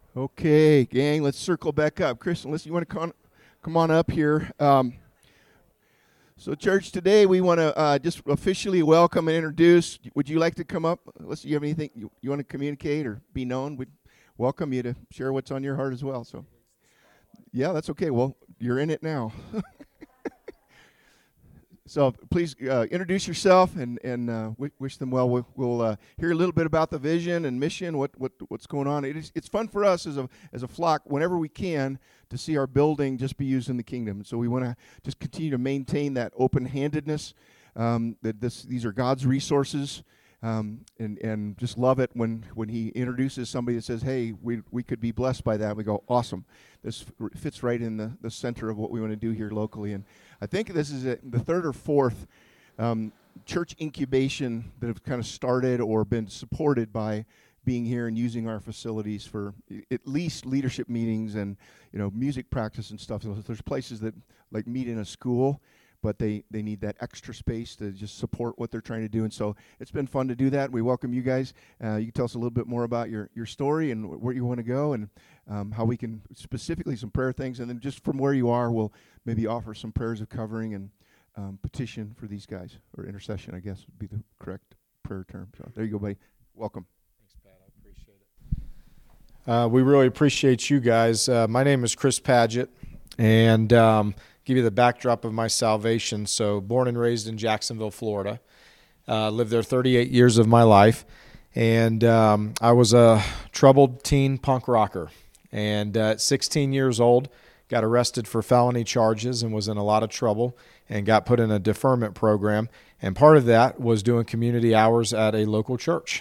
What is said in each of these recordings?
Okay, gang, let's circle back up. Kristen, listen, you want to come on up here? So, church, today we want to just officially welcome and introduce. Would you like to come up? Listen, you have anything you want to communicate or be known? We'd welcome you to share what's on your heart as well. So, yeah, that's okay. Well, you're in it now. So please introduce yourself and wish them well. We'll hear a little bit about the vision and mission, what's going on. It's fun for us as a flock whenever we can to see our building just be used in the kingdom. So we want to just continue to maintain that open-handedness, that these are God's resources, and just love it when He introduces somebody that says, hey, we could be blessed by that. We go, awesome. This fits right in the center of what we want to do here locally. And I think this is the third or fourth church incubation that have kind of started or been supported by being here and using our facilities for at least leadership meetings and music practice and stuff. So there's places that like meet in a school, but they need that extra space to just support what they're trying to do. And so it's been fun to do that. We welcome you guys. You can tell us a little bit more about your story and where you want to go and how we can specifically some prayer things. And then just from where you are, we'll maybe offer some prayers of covering and petition for these guys, or intercession, I guess would be the correct prayer term. So there you go, buddy. Welcome. Thanks, Pat. I appreciate it. We really appreciate you guys. My name is Chris Padgett, and give you the backdrop of my salvation. So born and raised in Jacksonville, Florida. Lived there 38 years of my life. And I was a troubled teen punk rocker. And at 16 years old, got arrested for felony charges and was in a lot of trouble and got put in a deferment program. And part of that was doing community hours at a local church.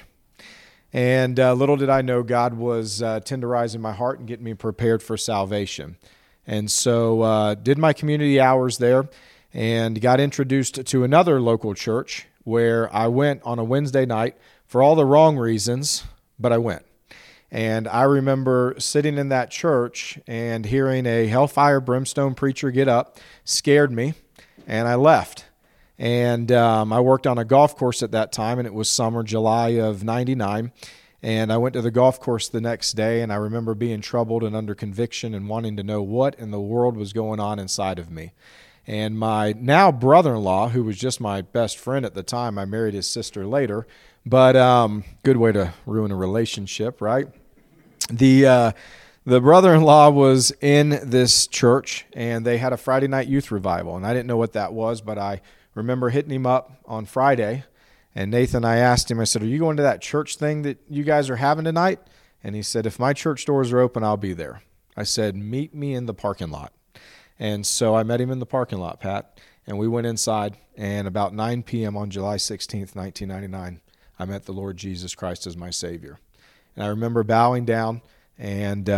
And little did I know God was tenderizing my heart and getting me prepared for salvation. And so did my community hours there and got introduced to another local church where I went on a Wednesday night for all the wrong reasons, but I went. And I remember sitting in that church and hearing a hellfire brimstone preacher get up, scared me, and I left. And I worked on a golf course at that time, and it was summer, July of '99. And I went to the golf course the next day, and I remember being troubled and under conviction and wanting to know what in the world was going on inside of me. And my now brother-in-law, who was just my best friend at the time, I married his sister later, but good way to ruin a relationship, right? The brother-in-law was in this church, and they had a Friday night youth revival, and I didn't know what that was, but I remember hitting him up on Friday. And Nathan, I asked him, I said, are you going to that church thing that you guys are having tonight? And he said, if my church doors are open, I'll be there. I said, meet me in the parking lot. And so I met him in the parking lot, Pat, and we went inside. And about 9 p.m. on July 16th, 1999, I met the Lord Jesus Christ as my Savior. And I remember bowing down, and,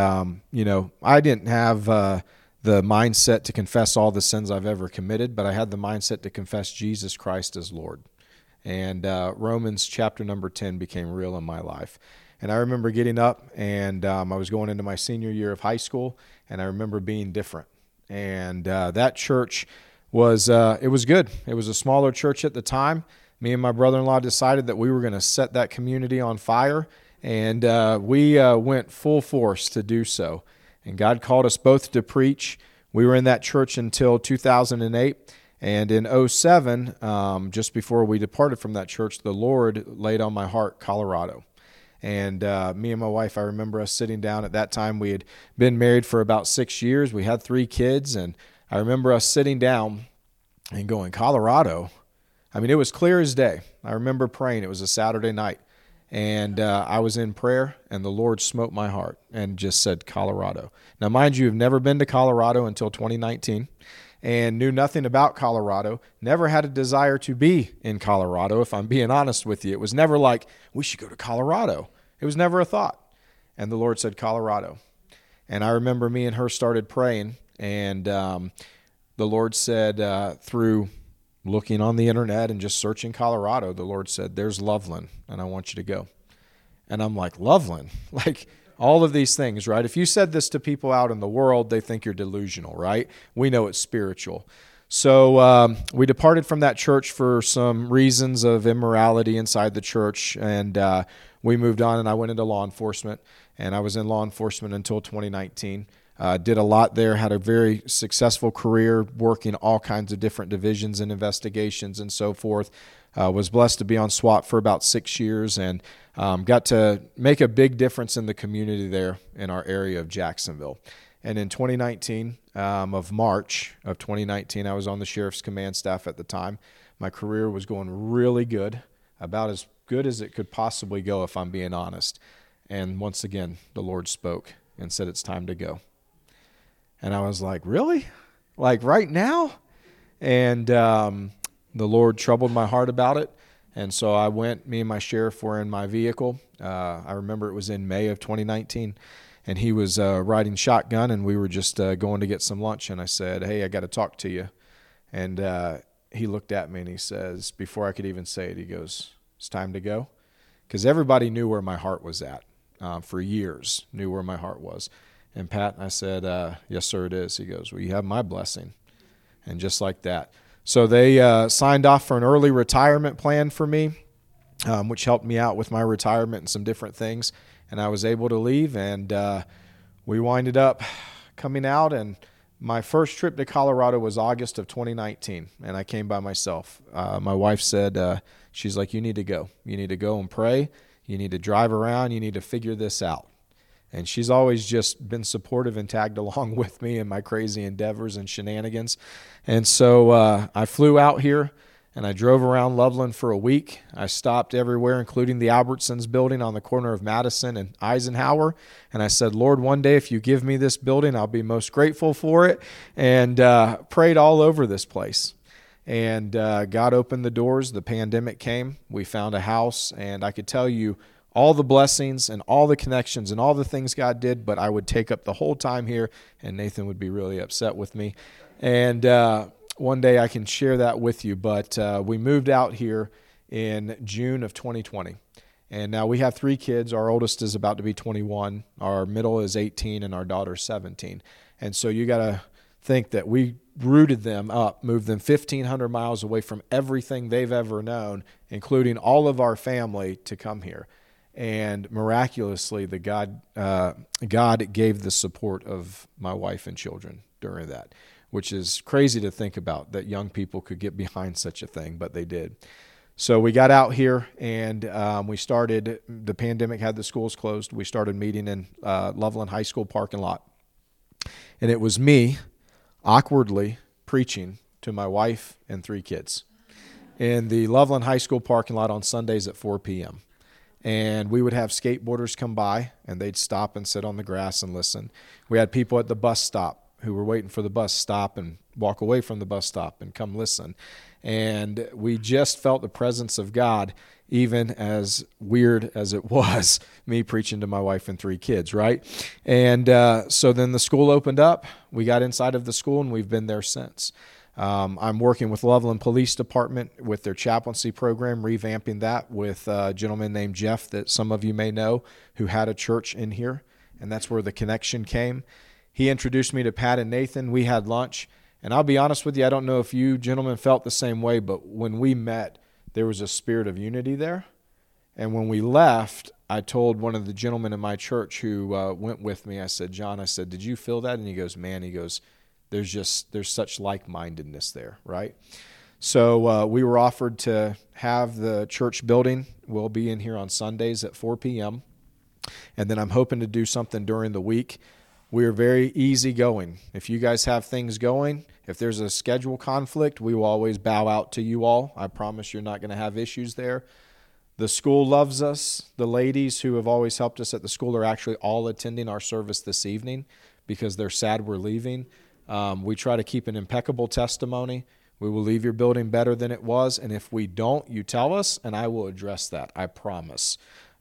I didn't have the mindset to confess all the sins I've ever committed, but I had the mindset to confess Jesus Christ as Lord. And Romans chapter number 10 became real in my life. And I remember getting up, and I was going into my senior year of high school, and I remember being different. And that church was it was good. It was a smaller church at the time. Me and my brother-in-law decided that we were going to set that community on fire, and we went full force to do so. And God called us both to preach. We were in that church until 2008. And in 2007, just before we departed from that church, the Lord laid on my heart Colorado. And me and my wife, I remember us sitting down. At that time, we had been married for about 6 years. We had 3 kids. And I remember us sitting down and going, Colorado? I mean, it was clear as day. I remember praying. It was a Saturday night. And I was in prayer, and the Lord smote my heart and just said, Colorado. Now, mind you, I've never been to Colorado until 2019. And knew nothing about Colorado, never had a desire to be in Colorado, if I'm being honest with you. It was never like, we should go to Colorado. It was never a thought. And the Lord said, Colorado. And I remember me and her started praying, and the Lord said, through looking on the internet and just searching Colorado, the Lord said, there's Loveland, and I want you to go. And I'm like, Loveland? Like, all of these things, right? If you said this to people out in the world, they think you're delusional, right? We know it's spiritual. So we departed from that church for some reasons of immorality inside the church, and we moved on and I went into law enforcement, and I was in law enforcement until 2019. Did a lot there, had a very successful career working all kinds of different divisions and investigations and so forth. Was blessed to be on SWAT for about 6 years, and got to make a big difference in the community there in our area of Jacksonville. And in 2019, of March of 2019, I was on the sheriff's command staff at the time. My career was going really good, about as good as it could possibly go, if I'm being honest. And once again, the Lord spoke and said, it's time to go. And I was like, really? Like right now? And the Lord troubled my heart about it. And so I went, me and my sheriff were in my vehicle. I remember it was in May of 2019. And he was riding shotgun, and we were just going to get some lunch. And I said, hey, I got to talk to you. And he looked at me and he says, before I could even say it, he goes, it's time to go. Because everybody knew where my heart was at for years, knew where my heart was. And Pat, I said, yes, sir, it is. He goes, well, you have my blessing. And just like that. So they signed off for an early retirement plan for me, which helped me out with my retirement and some different things. And I was able to leave, and we winded up coming out. And my first trip to Colorado was August of 2019, and I came by myself. My wife said, she's like, you need to go. You need to go and pray. You need to drive around. You need to figure this out. And she's always just been supportive and tagged along with me in my crazy endeavors and shenanigans. And so I flew out here, and I drove around Loveland for a week. I stopped everywhere, including the Albertsons building on the corner of Madison and Eisenhower. And I said, Lord, one day if you give me this building, I'll be most grateful for it. And prayed all over this place. And God opened the doors. The pandemic came. We found a house, and I could tell you all the blessings and all the connections and all the things God did, but I would take up the whole time here, and Nathan would be really upset with me. And one day I can share that with you, but we moved out here in June of 2020. And now we have 3 kids. Our oldest is about to be 21. Our middle is 18, and our daughter's 17. And so you got to think that we rooted them up, moved them 1,500 miles away from everything they've ever known, including all of our family, to come here. And miraculously, God gave the support of my wife and children during that, which is crazy to think about, that young people could get behind such a thing, but they did. So we got out here, and we started, the pandemic had the schools closed. We started meeting in Loveland High School parking lot. And it was me, awkwardly, preaching to my wife and 3 kids in the Loveland High School parking lot on Sundays at 4 p.m. And we would have skateboarders come by, and they'd stop and sit on the grass and listen. We had people at the bus stop who were waiting for the bus stop and walk away from the bus stop and come listen. And we just felt the presence of God, even as weird as it was, me preaching to my wife and 3 kids, right? And so then the school opened up. We got inside of the school, and we've been there since. I'm working with Loveland Police Department with their chaplaincy program, revamping that with a gentleman named Jeff that some of you may know, who had a church in here, and that's where the connection came. He introduced me to Pat and Nathan. We had lunch, and I'll be honest with you, I don't know if you gentlemen felt the same way, but when we met, there was a spirit of unity there. And when we left, I told one of the gentlemen in my church who went with me, I said, John, I said, did you feel that? And he goes, man, he goes, there's such like-mindedness there, right? So we were offered to have the church building. We'll be in here on Sundays at 4 p.m. And then I'm hoping to do something during the week. We are very easygoing. If you guys have things going, if there's a schedule conflict, we will always bow out to you all. I promise you're not going to have issues there. The school loves us. The ladies who have always helped us at the school are actually all attending our service this evening because they're sad we're leaving. We try to keep an impeccable testimony. We will leave your building better than it was, and if we don't, you tell us, and I will address that, I promise.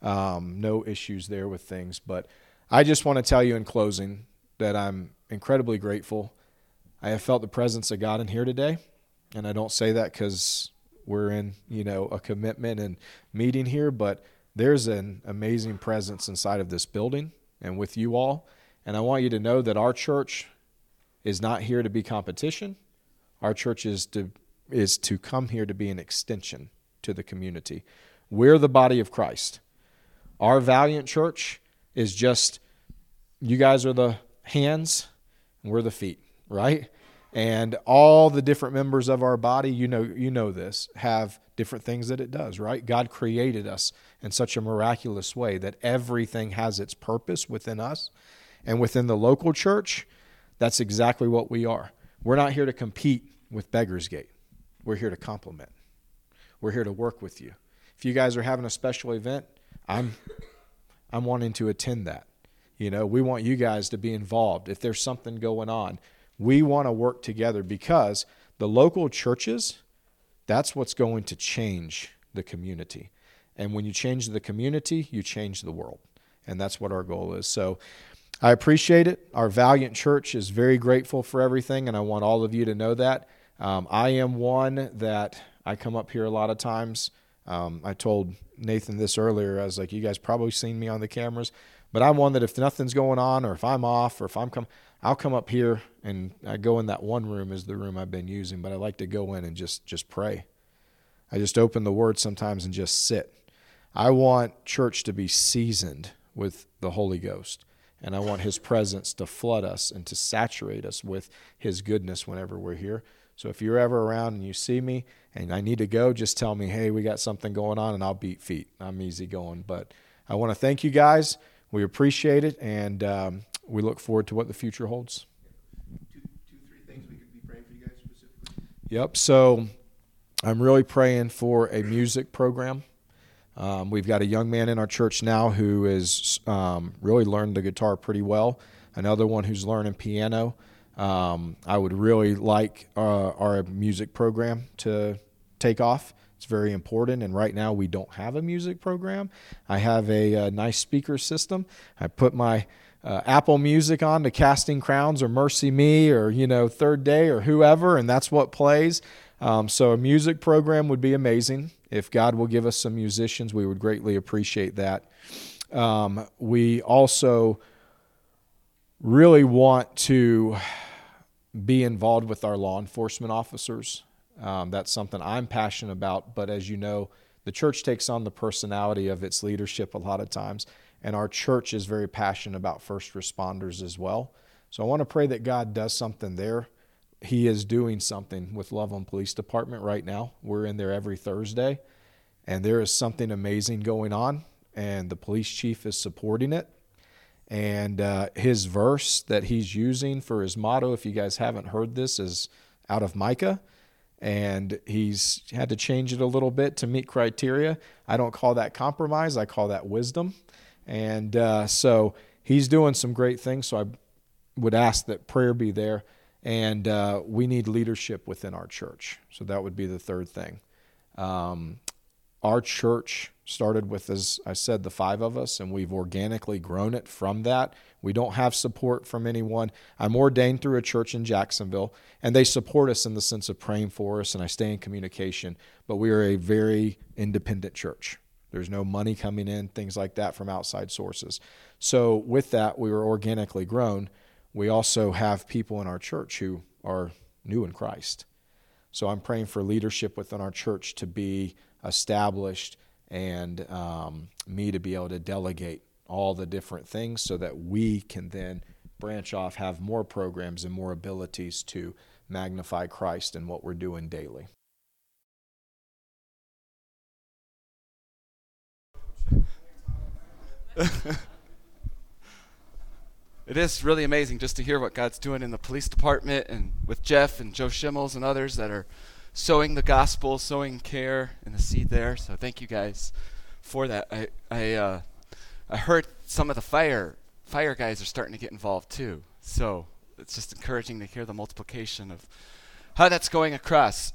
No issues there with things, but I just want to tell you in closing that I'm incredibly grateful. I have felt the presence of God in here today, and I don't say that because we're in, a commitment and meeting here, but there's an amazing presence inside of this building and with you all, and I want you to know that our church is not here to be competition. Our church is to come here to be an extension to the community. We're the body of Christ. Our Valiant Church is just, you guys are the hands and we're the feet, right? And all the different members of our body, you know this, have different things that it does, right? God created us in such a miraculous way that everything has its purpose within us. And within the local church, that's exactly what we are. We're not here to compete with Beggar's Gate. We're here to complement. We're here to work with you. If you guys are having a special event, I'm wanting to attend that. We want you guys to be involved. If there's something going on, we want to work together, because the local churches, that's what's going to change the community. And when you change the community, you change the world. And that's what our goal is. So I appreciate it. Our Valiant Church is very grateful for everything, and I want all of you to know that. I am one that I come up here a lot of times. I told Nathan this earlier. I was like, you guys probably seen me on the cameras, but I'm one that if nothing's going on, or if I'm off, or if I'll come up here, and I go in that one room, is the room I've been using, but I like to go in and just pray. I just open the Word sometimes and just sit. I want church to be seasoned with the Holy Ghost, and I want His presence to flood us and to saturate us with His goodness whenever we're here. So if you're ever around and you see me and I need to go, just tell me, hey, we got something going on, and I'll beat feet. I'm easy going. But I want to thank you guys. We appreciate it, and we look forward to what the future holds. Two, three things we could be praying for you guys specifically. Yep. So I'm really praying for a music program. We've got a young man in our church now who is really learned the guitar pretty well. Another one who's learning piano. I would really like our music program to take off. It's very important, and right now we don't have a music program. I have a nice speaker system. I put my Apple Music on to Casting Crowns or Mercy Me or Third Day or whoever, and that's what plays. So a music program would be amazing. If God will give us some musicians, we would greatly appreciate that. We also really want to be involved with our law enforcement officers. That's something I'm passionate about, but as you know, the church takes on the personality of its leadership a lot of times, and our church is very passionate about first responders as well. So I want to pray that God does something there. He is doing something with Loveland Police Department right now. We're in there every Thursday, and there is something amazing going on, and the police chief is supporting it. And his verse that he's using for his motto, if you guys haven't heard this, is out of Micah. And he's had to change it a little bit to meet criteria. I don't call that compromise. I call that wisdom. And so he's doing some great things. So I would ask that prayer be there. And we need leadership within our church. So that would be the third thing. Our church started with, as I said, the 5 of us, and we've organically grown it from that. We don't have support from anyone. I'm ordained through a church in Jacksonville, and they support us in the sense of praying for us, and I stay in communication. But we are a very independent church. There's no money coming in, things like that from outside sources. So with that, we were organically grown. We also have people in our church who are new in Christ. So I'm praying for leadership within our church to be established, and me to be able to delegate all the different things so that we can then branch off, have more programs and more abilities to magnify Christ in what we're doing daily. It is really amazing just to hear what God's doing in the police department and with Jeff and Joe Schimmels and others that are sowing the gospel, sowing care and the seed there. So thank you guys for that. I heard some of the fire guys are starting to get involved too. So it's just encouraging to hear the multiplication of how that's going across.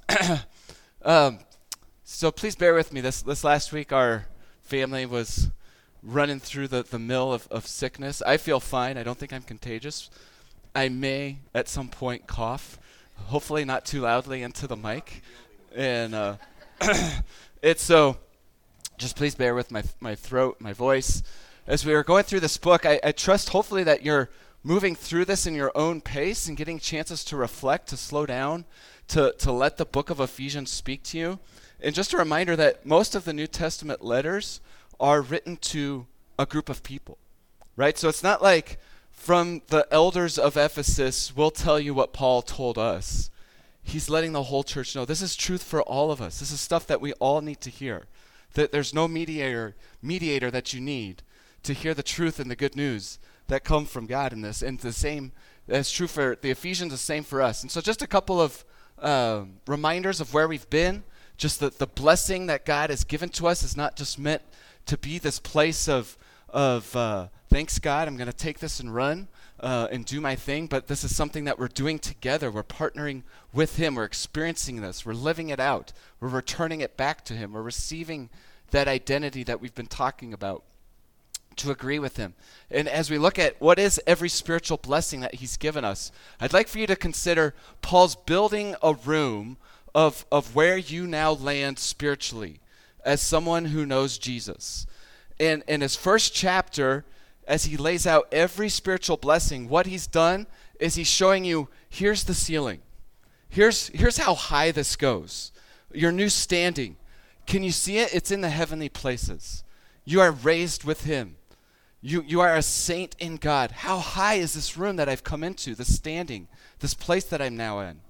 So please bear with me. This last week our family was running through the mill of sickness. I feel fine. I don't think I'm contagious. I may at some point cough. Hopefully not too loudly into the mic. And it's so, just please bear with my throat, my voice. As we were going through this book, I trust hopefully that you're moving through this in your own pace and getting chances to reflect, to slow down, to let the book of Ephesians speak to you. And just a reminder that most of the New Testament letters are written to a group of people, right? So it's not like from the elders of Ephesus, we'll tell you what Paul told us. He's letting the whole church know this is truth for all of us. This is stuff that we all need to hear. That there's no mediator that you need to hear the truth and the good news that come from God in this. And the same is true for the Ephesians, the same for us. And so just a couple of reminders of where we've been. Just the blessing that God has given to us is not just meant to be this place of thanks God, I'm going to take this and run and do my thing, but this is something that we're doing together. We're partnering with him. We're experiencing this. We're living it out. We're returning it back to him. We're receiving that identity that we've been talking about to agree with him. And as we look at what is every spiritual blessing that he's given us, I'd like for you to consider Paul's building a room of where you now land spiritually as someone who knows Jesus. And in his first chapter, as he lays out every spiritual blessing, what he's done is he's showing you, here's the ceiling. Here's how high this goes. Your new standing. Can you see it? It's in the heavenly places. You are raised with him. You are a saint in God. How high is this room that I've come into, this standing, this place that I'm now in?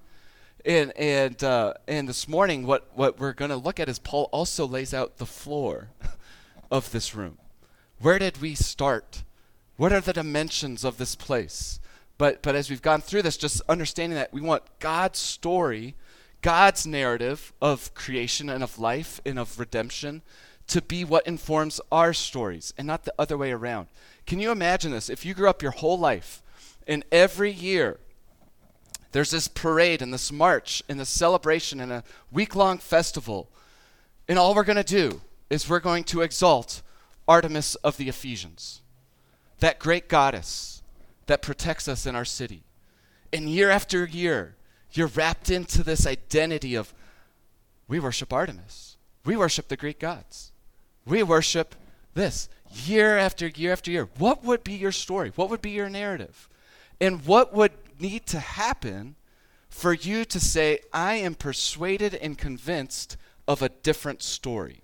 And this morning, what we're going to look at is Paul also lays out the floor of this room. Where did we start? What are the dimensions of this place? But as we've gone through this, just understanding that we want God's story, God's narrative of creation and of life and of redemption to be what informs our stories and not the other way around. Can you imagine this? If you grew up your whole life and every year there's this parade and this march and this celebration and a week-long festival, and all we're going to do is we're going to exalt Artemis of the Ephesians, that great goddess that protects us in our city. And year after year, you're wrapped into this identity of, we worship Artemis. We worship the Greek gods. We worship this year after year after year. What would be your story? What would be your narrative? And what would need to happen for you to say, I am persuaded and convinced of a different story?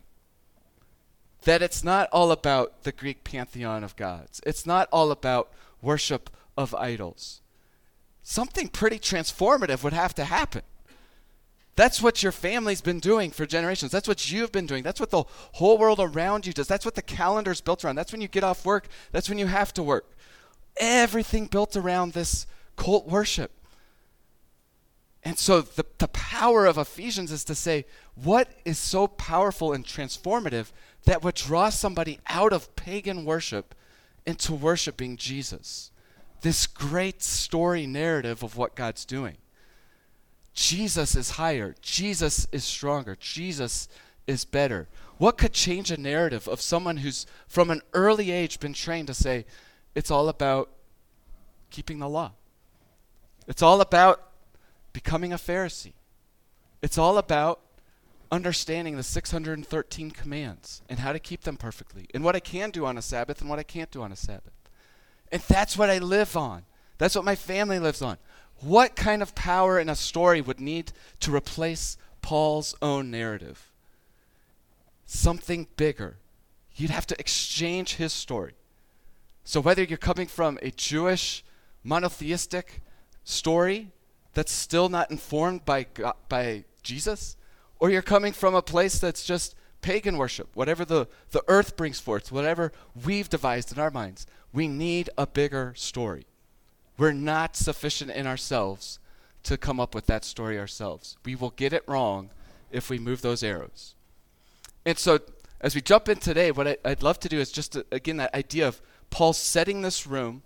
That it's not all about the Greek pantheon of gods. It's not all about worship of idols. Something pretty transformative would have to happen. That's what your family's been doing for generations. That's what you've been doing. That's what the whole world around you does. That's what the calendar's built around. That's when you get off work. That's when you have to work. Everything built around this cult worship. And so the power of Ephesians is to say, what is so powerful and transformative that would draw somebody out of pagan worship into worshiping Jesus? This great story narrative of what God's doing. Jesus is higher. Jesus is stronger. Jesus is better. What could change a narrative of someone who's from an early age been trained to say, it's all about keeping the law. It's all about becoming a Pharisee. It's all about understanding the 613 commands and how to keep them perfectly and what I can do on a Sabbath and what I can't do on a Sabbath. And that's what I live on. That's what my family lives on. What kind of power in a story would need to replace Paul's own narrative? Something bigger. You'd have to exchange his story. So whether you're coming from a Jewish monotheistic story that's still not informed by Jesus, or you're coming from a place that's just pagan worship, whatever the earth brings forth, whatever we've devised in our minds, we need a bigger story. We're not sufficient in ourselves to come up with that story ourselves. We will get it wrong if we move those arrows. And so as we jump in today, what I'd love to do is just, again, that idea of Paul setting this room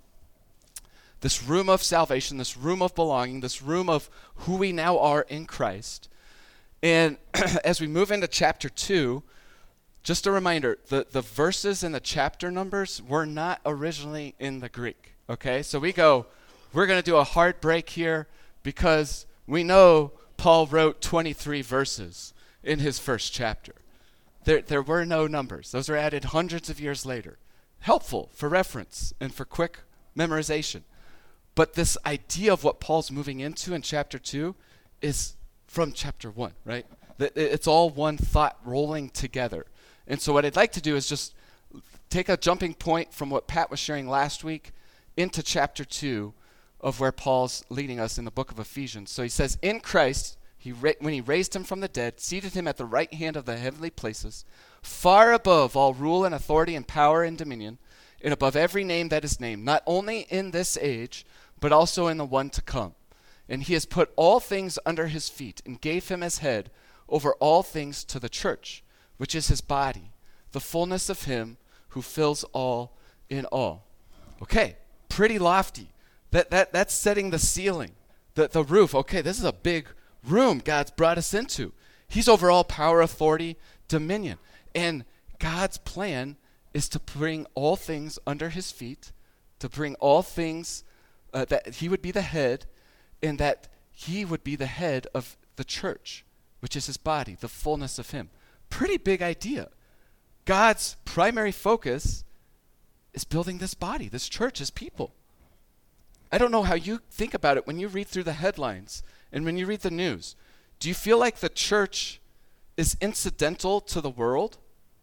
of salvation, this room of belonging, this room of who we now are in Christ. And as we move into chapter 2, just a reminder, the verses and the chapter numbers were not originally in the Greek, okay? So we're going to do a hard break here because we know Paul wrote 23 verses in his first chapter. There were no numbers. Those were added hundreds of years later. Helpful for reference and for quick memorization. But this idea of what Paul's moving into in chapter 2 is from chapter 1, right? It's all one thought rolling together. And so what I'd like to do is just take a jumping point from what Pat was sharing last week into chapter 2 of where Paul's leading us in the book of Ephesians. So he says, in Christ, when he raised him from the dead, seated him at the right hand of the heavenly places, far above all rule and authority and power and dominion, and above every name that is named, not only in this age, but also in the one to come. And he has put all things under his feet and gave him as head over all things to the church, which is his body, the fullness of him who fills all in all. Okay, pretty lofty. That's setting the ceiling, the roof. Okay, this is a big room God's brought us into. He's over all power, authority, dominion. And God's plan is to bring all things under his feet, to bring all things, that he would be the head, and that he would be the head of the church, which is his body, the fullness of him. Pretty big idea. God's primary focus is building this body, this church, his people. I don't know how you think about it when you read through the headlines and when you read the news. Do you feel like the church is incidental to the world?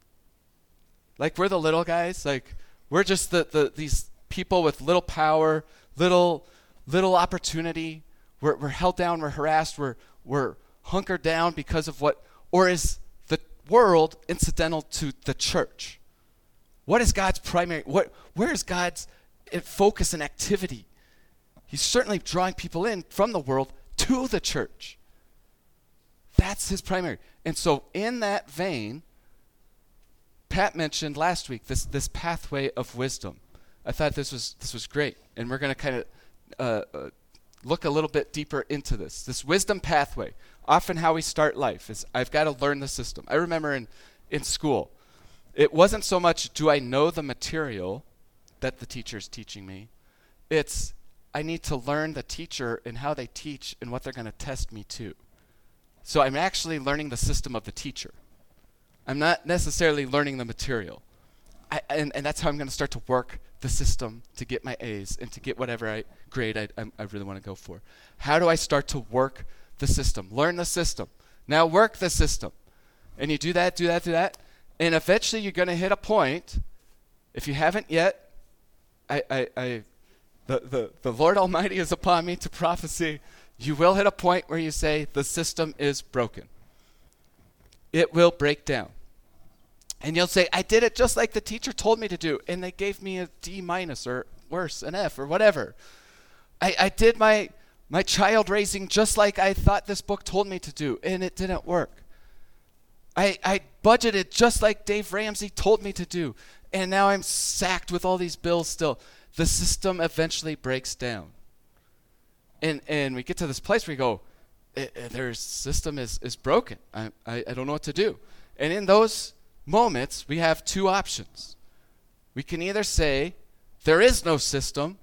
Like we're the little guys? Like we're just these people with little power, little opportunity. We're held down, we're harassed, we're hunkered down because of what? Or is the world incidental to the church? What is God's primary, where is God's focus and activity? He's certainly drawing people in from the world to the church. That's his primary. And so in that vein, Pat mentioned last week this pathway of wisdom. I thought this was great. And we're going to kind of look a little bit deeper into this wisdom pathway. Often how we start life is I've got to learn the system. I remember in school, it wasn't so much do I know the material that the teacher's teaching me. It's I need to learn the teacher and how they teach and what they're going to test me to. So I'm actually learning the system of the teacher. I'm not necessarily learning the material. And that's how I'm going to start to work the system to get my A's and to get whatever grade I really want to go for. How do I start to work the system? Learn the system. Now work the system. And you do that. And eventually you're going to hit a point, if you haven't yet, the Lord Almighty is upon me to prophecy, you will hit a point where you say, the system is broken. It will break down. And you'll say, I did it just like the teacher told me to do, and they gave me a D- or worse, an F or whatever. I did my child raising just like I thought this book told me to do, and it didn't work. I budgeted just like Dave Ramsey told me to do, and now I'm sacked with all these bills still. The system eventually breaks down. And we get to this place where we go, their system is broken. I don't know what to do. And in those moments, we have two options. We can either say, there is no system,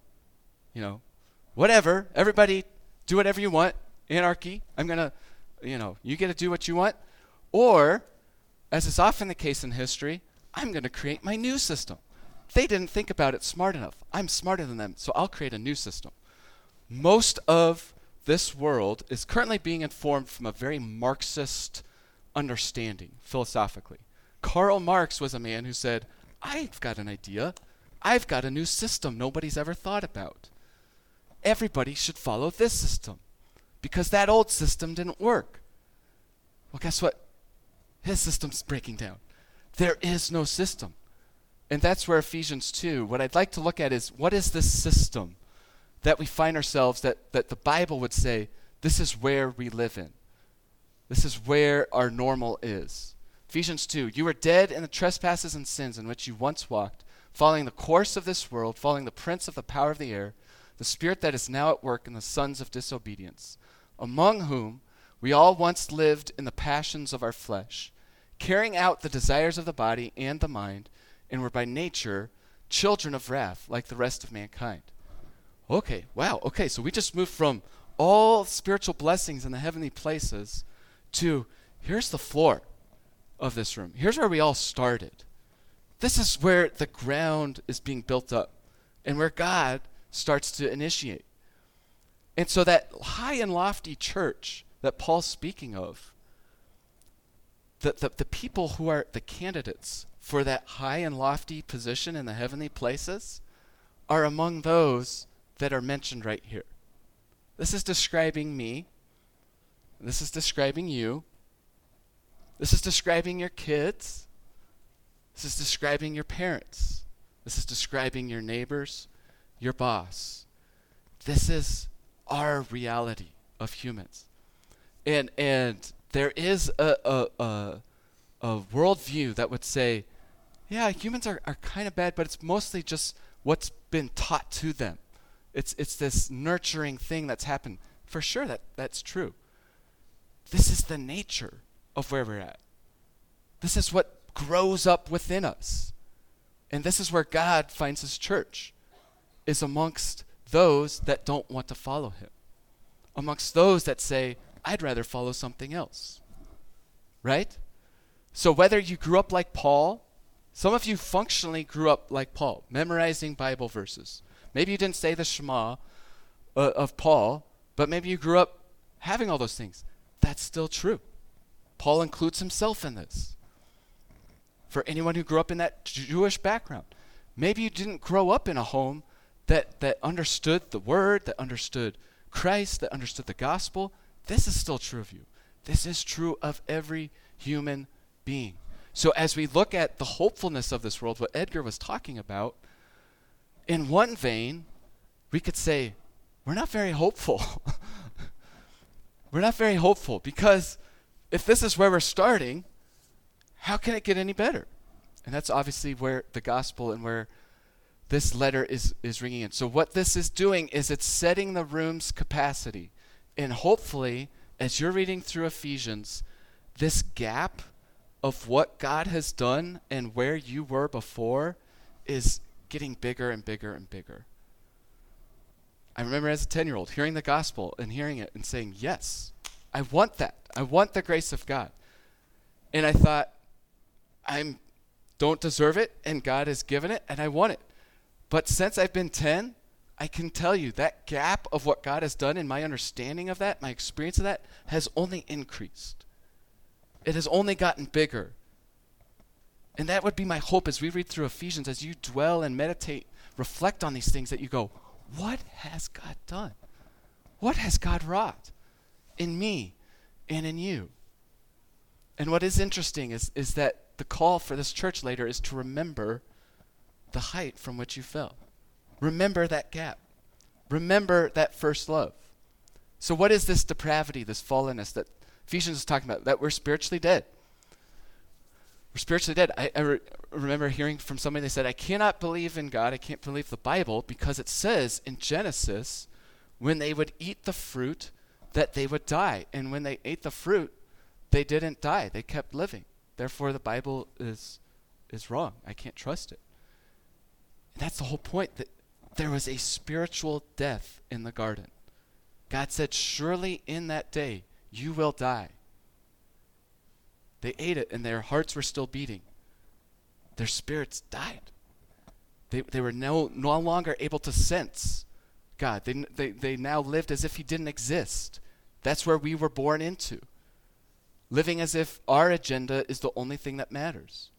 whatever, everybody do whatever you want, anarchy, I'm going to, you get to do what you want. Or, as is often the case in history, I'm going to create my new system. They didn't think about it smart enough. I'm smarter than them, so I'll create a new system. Most of this world is currently being informed from a very Marxist understanding, philosophically. Karl Marx was a man who said, I've got an idea. I've got a new system nobody's ever thought about. Everybody should follow this system because that old system didn't work. Well, guess what? His system's breaking down. There is no system. And that's where Ephesians 2, what I'd like to look at is, what is this system that we find ourselves, that the Bible would say, this is where we live in. This is where our normal is. Ephesians 2, you were dead in the trespasses and sins in which you once walked, following the course of this world, following the prince of the power of the air, the spirit that is now at work in the sons of disobedience, among whom we all once lived in the passions of our flesh, carrying out the desires of the body and the mind, and were by nature children of wrath, like the rest of mankind. Okay, wow, okay, so we just moved from all spiritual blessings in the heavenly places to here's the floor of this room. Here's where we all started. This is where the ground is being built up and where God starts to initiate. And so that high and lofty church that Paul's speaking of, the people who are the candidates for that high and lofty position in the heavenly places are among those that are mentioned right here. This is describing me. This is describing you. This is describing your kids. This is describing your parents. This is describing your neighbors, your boss. This is our reality of humans. And there is a worldview that would say, yeah, humans are kind of bad, but it's mostly just what's been taught to them. It's this nurturing thing that's happened. For sure, that's true. This is the nature of where we're at. This is what grows up within us. And this is where God finds his church, is amongst those that don't want to follow him. Amongst those that say, I'd rather follow something else. Right? So whether you grew up like Paul, some of you functionally grew up like Paul, memorizing Bible verses. Maybe you didn't say the Shema of Paul, but maybe you grew up having all those things. That's still true. Paul includes himself in this. For anyone who grew up in that Jewish background, maybe you didn't grow up in a home that understood the word, that understood Christ, that understood the gospel. This is still true of you. This is true of every human being. So as we look at the hopefulness of this world, what Edgar was talking about, in one vein, we could say, we're not very hopeful. We're not very hopeful because if this is where we're starting, how can it get any better? And that's obviously where the gospel and where this letter is ringing in. So what this is doing is it's setting the room's capacity. And hopefully, as you're reading through Ephesians, this gap of what God has done and where you were before is getting bigger and bigger and bigger. I remember as a 10-year-old hearing the gospel and hearing it and saying, yes, I want that. I want the grace of God. And I thought, I don't deserve it, and God has given it, and I want it. But since I've been 10, I can tell you that gap of what God has done in my understanding of that, my experience of that, has only increased. It has only gotten bigger. And that would be my hope as we read through Ephesians, as you dwell and meditate, reflect on these things, that you go, what has God done? What has God wrought in me and in you? And what is interesting is that the call for this church later is to remember the height from which you fell. Remember that gap. Remember that first love. So what is this depravity, this fallenness that Ephesians is talking about? That we're spiritually dead. We're spiritually dead. I remember hearing from somebody, they said, I cannot believe in God, I can't believe the Bible, because it says in Genesis, when they would eat the fruit, that they would die. And when they ate the fruit, they didn't die. They kept living. Therefore, the Bible is wrong. I can't trust it. And that's the whole point, that there was a spiritual death in the garden. God said, surely in that day you will die. They ate it and their hearts were still beating. Their spirits died. They were no longer able to sense God. They now lived as if he didn't exist. That's where we were born into. Living as if our agenda is the only thing that matters.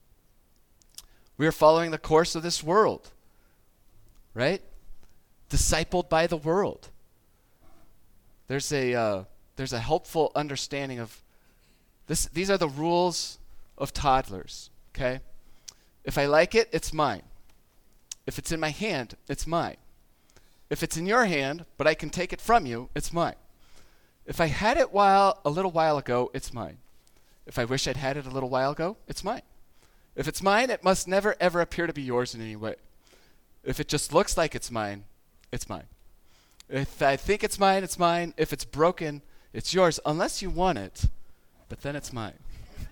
We are following the course of this world, right? Discipled by the world. There's a helpful understanding of this. These are the rules of toddlers, okay? If I like it, it's mine. If it's in my hand, it's mine. If it's in your hand, but I can take it from you, it's mine. If I had it a little while ago, it's mine. If I wish I'd had it a little while ago, it's mine. If it's mine, it must never, ever appear to be yours in any way. If it just looks like it's mine, it's mine. If I think it's mine, it's mine. If it's broken, it's yours, unless you want it, but then it's mine.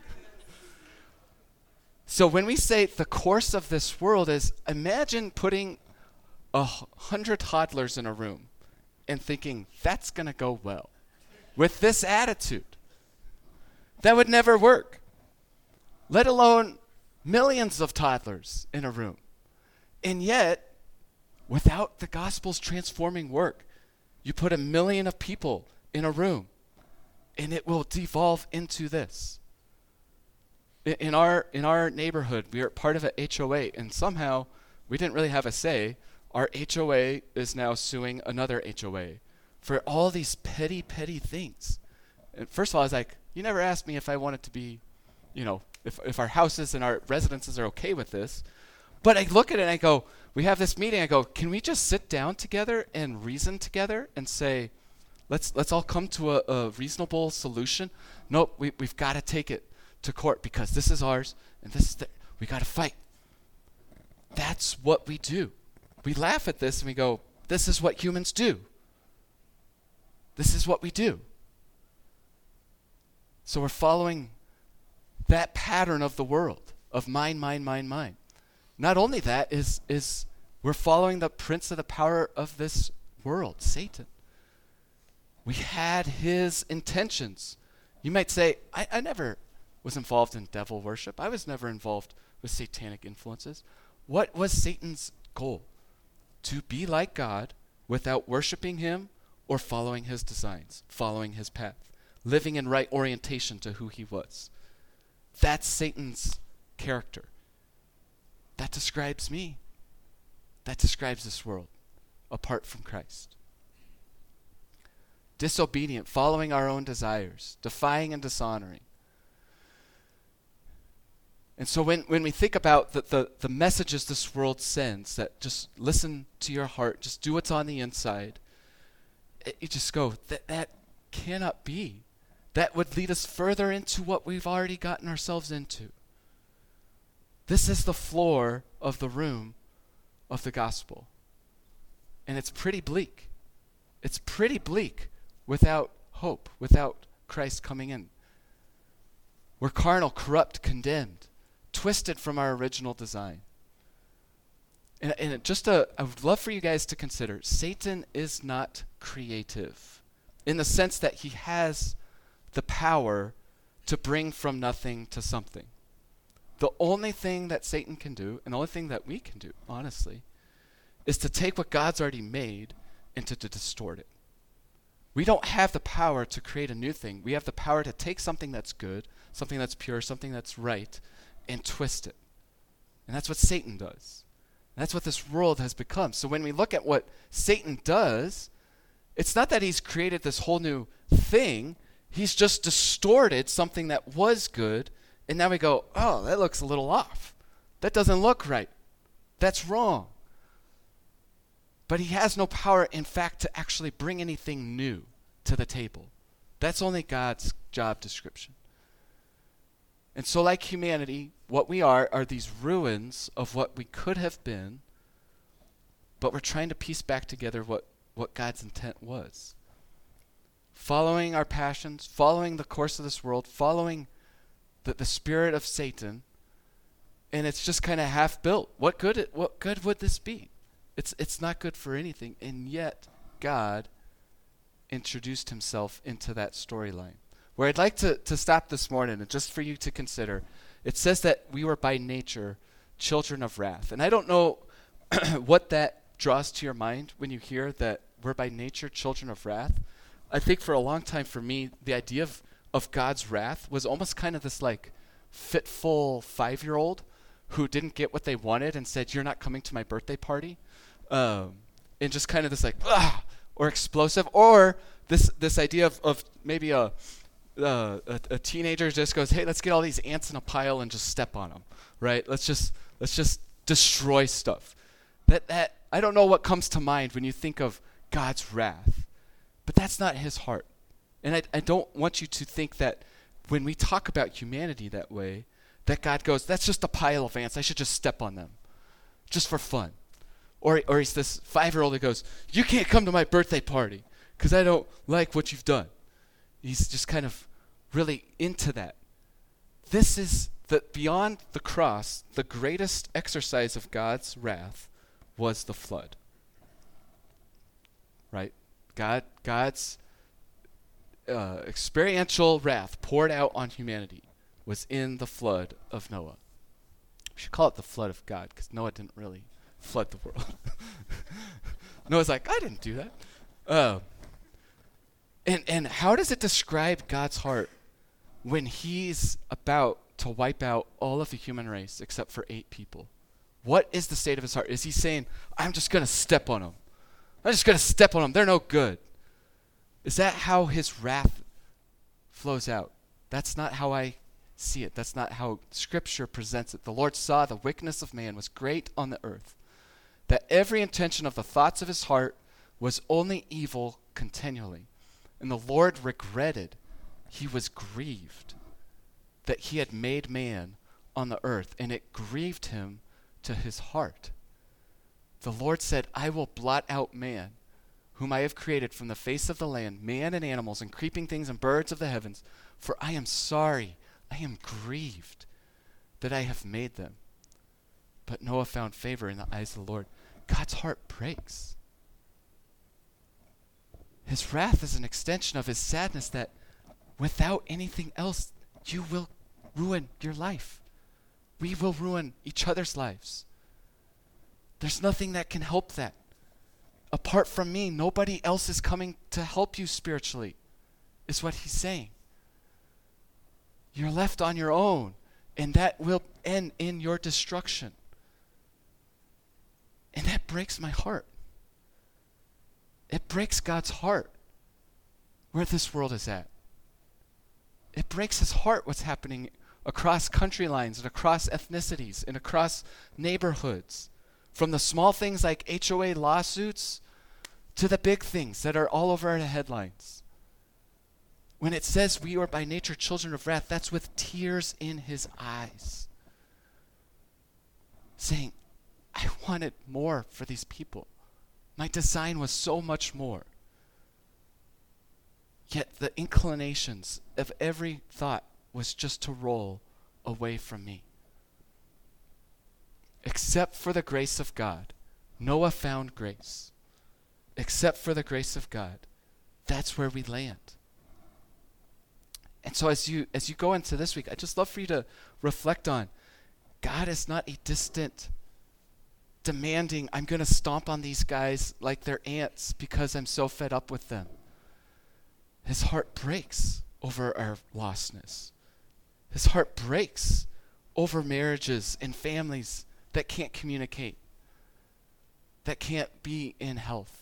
So when we say the course of this world is, imagine putting 100 toddlers in a room and thinking, that's going to go well. With this attitude. That would never work. Let alone millions of toddlers in a room. And yet, without the gospel's transforming work, you put 1 million of people in a room, and it will devolve into this. In our neighborhood, we are part of a HOA, and somehow we didn't really have a say. Our HOA is now suing another HOA for all these petty things. And first of all, I was like, you never asked me if I wanted to be, if our houses and our residences are okay with this. But I look at it and I go, we have this meeting. I go, can we just sit down together and reason together and say, let's all come to a reasonable solution? Nope, we've got to take it to court because this is ours and this is we got to fight. That's what we do. We laugh at this and we go, this is what humans do. This is what we do. So we're following that pattern of the world, of mine. Not only that, is we're following the prince of the power of this world, Satan. We had his intentions. You might say, I never was involved in devil worship. I was never involved with satanic influences. What was Satan's goal? To be like God without worshiping him or following his designs, following his path, living in right orientation to who he was. That's Satan's character. That describes me. That describes this world apart from Christ. Disobedient, following our own desires, defying and dishonoring. And so when we think about the messages this world sends, that just listen to your heart, just do what's on the inside, you just go, that cannot be. That would lead us further into what we've already gotten ourselves into. This is the floor of the room of the gospel. And it's pretty bleak. It's pretty bleak without hope, without Christ coming in. We're carnal, corrupt, condemned, twisted from our original design. And I would love for you guys to consider, Satan is not creative in the sense that he has the power to bring from nothing to something. The only thing that Satan can do, and the only thing that we can do, honestly, is to take what God's already made and to distort it. We don't have the power to create a new thing. We have the power to take something that's good, something that's pure, something that's right, and twist it. And that's what Satan does. And that's what this world has become. So when we look at what Satan does, it's not that he's created this whole new thing. He's just distorted something that was good. And now we go, oh, that looks a little off. That doesn't look right. That's wrong. But he has no power, in fact, to actually bring anything new to the table. That's only God's job description. And so like humanity, what we are these ruins of what we could have been, but we're trying to piece back together what God's intent was. Following our passions, following the course of this world, following the spirit of Satan, and it's just kind of half built. What good would this be? It's not good for anything, and yet God introduced himself into that storyline. Where I'd like to stop this morning, and just for you to consider, it says that we were by nature children of wrath. And I don't know what that draws to your mind when you hear that we're by nature children of wrath. I think for a long time for me, the idea of God's wrath was almost kind of this like fitful 5-year-old who didn't get what they wanted and said, you're not coming to my birthday party. And just kind of this like, or explosive, or this idea of maybe a teenager just goes, hey, let's get all these ants in a pile and just step on them, right? Let's just destroy stuff. That I don't know what comes to mind when you think of God's wrath, but that's not his heart. And I don't want you to think that when we talk about humanity that way, that God goes, that's just a pile of ants. I should just step on them just for fun. Or he's this 5-year-old who goes, you can't come to my birthday party because I don't like what you've done. He's just kind of really into that. This is beyond the cross, the greatest exercise of God's wrath was the flood. Right? God's experiential wrath poured out on humanity was in the flood of Noah. We should call it the flood of God because Noah didn't really flood the world. Noah's like, I didn't do that. And how does it describe God's heart when he's about to wipe out all of the human race except for 8 people? What is the state of his heart? Is he saying, I'm just going to step on them? I'm just going to step on them. They're no good. Is that how his wrath flows out? That's not how I see it. That's not how Scripture presents it. The Lord saw the wickedness of man was great on the earth, that every intention of the thoughts of his heart was only evil continually. And the Lord regretted, he was grieved that he had made man on the earth, and it grieved him to his heart. The Lord said, I will blot out man, whom I have created from the face of the land, man and animals and creeping things and birds of the heavens, for I am sorry, I am grieved that I have made them. But Noah found favor in the eyes of the Lord. God's heart breaks. His wrath is an extension of his sadness that without anything else, you will ruin your life. We will ruin each other's lives. There's nothing that can help that. Apart from me, nobody else is coming to help you spiritually, is what he's saying. You're left on your own, and that will end in your destruction. And that breaks my heart. It breaks God's heart where this world is at. It breaks his heart what's happening across country lines and across ethnicities and across neighborhoods. From the small things like HOA lawsuits to the big things that are all over the headlines. When it says we are by nature children of wrath, that's with tears in his eyes. Saying, I wanted more for these people. My design was so much more. Yet the inclinations of every thought was just to roll away from me. Except for the grace of God, Noah found grace. Except for the grace of God, that's where we land. And so as you go into this week, I'd just love for you to reflect on, God is not a distant, demanding, I'm going to stomp on these guys like they're ants because I'm so fed up with them. His heart breaks over our lostness. His heart breaks over marriages and families that can't communicate, that can't be in health.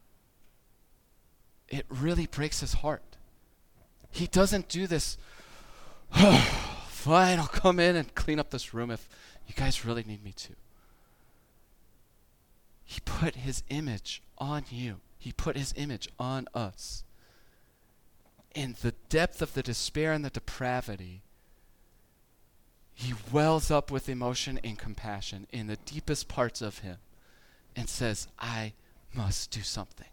It really breaks his heart. He doesn't do this, fine, I'll come in and clean up this room if you guys really need me to. He put his image on you. He put his image on us. In the depth of the despair and the depravity, he wells up with emotion and compassion in the deepest parts of him and says, I must do something.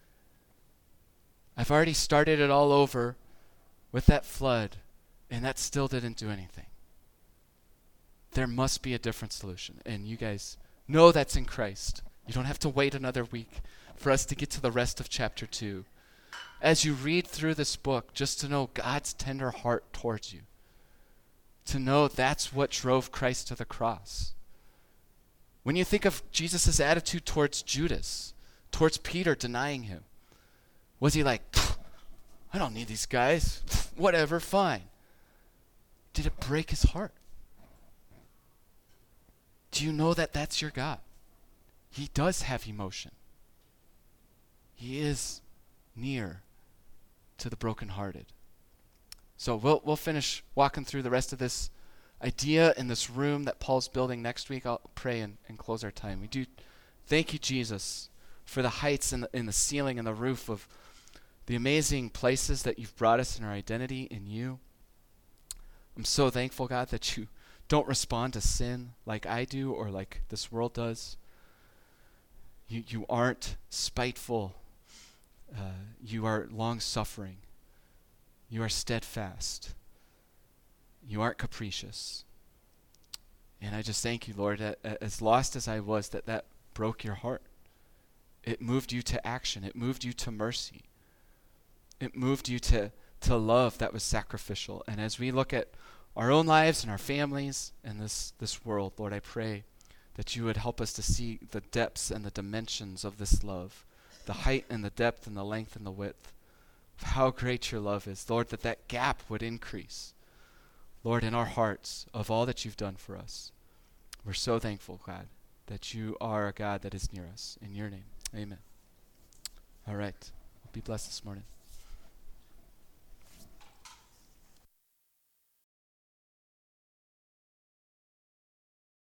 I've already started it all over with that flood, and that still didn't do anything. There must be a different solution, and you guys know that's in Christ. You don't have to wait another week for us to get to the rest of chapter 2. As you read through this book, just to know God's tender heart towards you. To know that's what drove Christ to the cross. When you think of Jesus' attitude towards Judas, towards Peter denying him, was he like, I don't need these guys, whatever, fine? Did it break his heart? Do you know that that's your God? He does have emotion. He is near to the brokenhearted. So we'll finish walking through the rest of this idea in this room that Paul's building next week. I'll pray and close our time. We do thank you, Jesus, for the heights and the ceiling and the roof of the amazing places that you've brought us in our identity in you. I'm so thankful, God, that you don't respond to sin like I do or like this world does. You aren't spiteful. You are long-suffering. You are steadfast. You aren't capricious. And I just thank you, Lord, that as lost as I was, that broke your heart. It moved you to action. It moved you to mercy. It moved you to love that was sacrificial. And as we look at our own lives and our families and this world, Lord, I pray that you would help us to see the depths and the dimensions of this love, the height and the depth and the length and the width of how great your love is. Lord, that gap would increase. Lord, in our hearts of all that you've done for us. We're so thankful, God, that you are a God that is near us. In your name, amen. All right. Be blessed this morning.